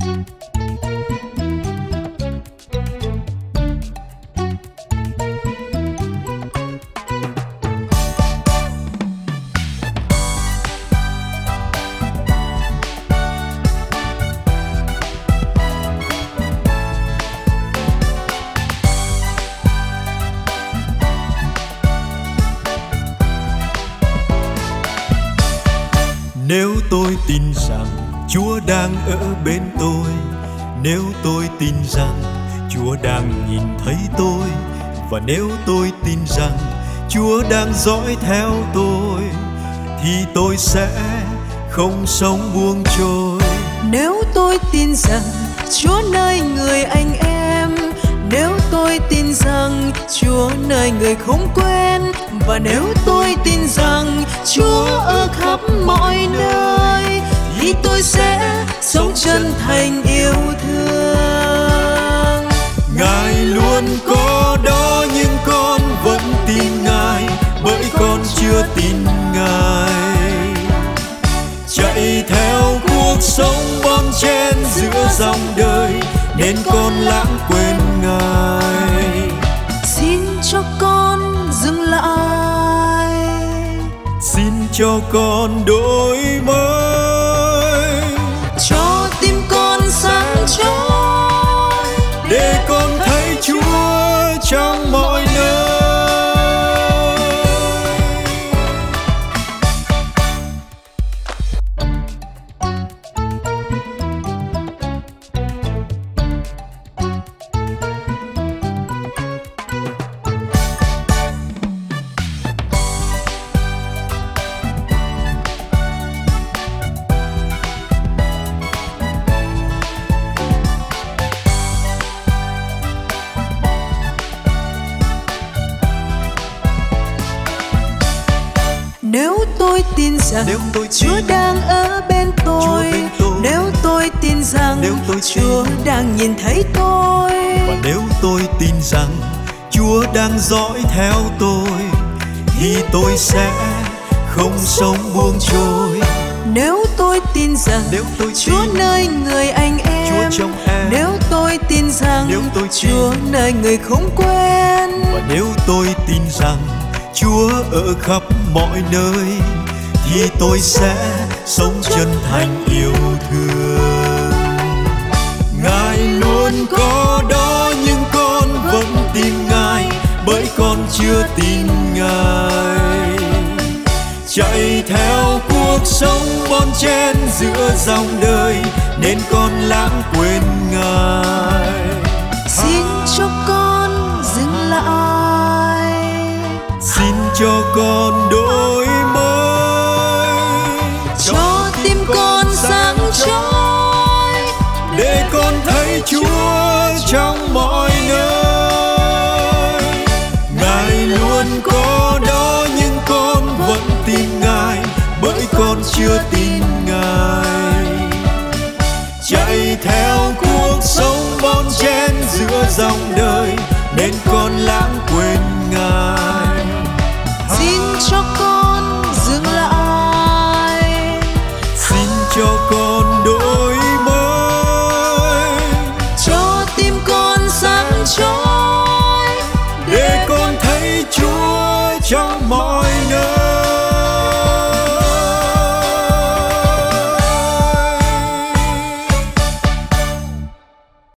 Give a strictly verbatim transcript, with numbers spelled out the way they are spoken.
Nếu tôi tin rằng Chúa đang ở bên tôi, nếu tôi tin rằng Chúa đang nhìn thấy tôi, và nếu tôi tin rằng Chúa đang dõi theo tôi, thì tôi sẽ không sống buông trôi. Nếu tôi tin rằng Chúa nơi người anh em, nếu tôi tin rằng Chúa nơi người không quen, và nếu tôi tin rằng Chúa ở khắp mọi nơi, thì tôi sẽ sống chân thành yêu thương. Ngài luôn có đó nhưng con vẫn tin Ngài, bởi con chưa tin Ngài. Chạy theo cuộc sống bon chen giữa dòng đời, nên con lãng quên Ngài. Xin cho con dừng lại, xin cho con đổi mới, cho tim con sáng chói, để con thấy Chúa trong mọi nơi. Nếu tôi tin rằng Nếu tôi Chúa tin đang ở bên tôi, bên tôi, nếu tôi tin rằng nếu tôi Chúa tin, đang nhìn thấy tôi, và nếu tôi tin rằng Chúa đang dõi theo tôi, thì tôi sẽ không sống buông trôi. nếu tôi tin rằng Nếu tôi Chúa tin nơi người anh em, Chúa trong em, nếu tôi tin rằng nếu tôi Chúa tin, nơi người không quen, và nếu tôi tin rằng Chúa ở khắp mọi nơi, thì tôi sẽ sống chân thành yêu thương. Ngài luôn có đó nhưng con vẫn tin Ngài, bởi con chưa tin Ngài. Chạy theo cuộc sống bon chen giữa dòng đời, nên con lãng quên Ngài. xin cho con dừng lại, Xin cho con đổi mới, cho tim con sáng chói, để con thấy Chúa trong mọi nơi. Ngài luôn có đó nhưng con vẫn tin Ngài, bởi con chưa tin Ngài. Chạy theo cuộc sống bon chen giữa dòng đời, nên con lãng quên Ngài. xin cho con dừng lại, Xin cho con đổi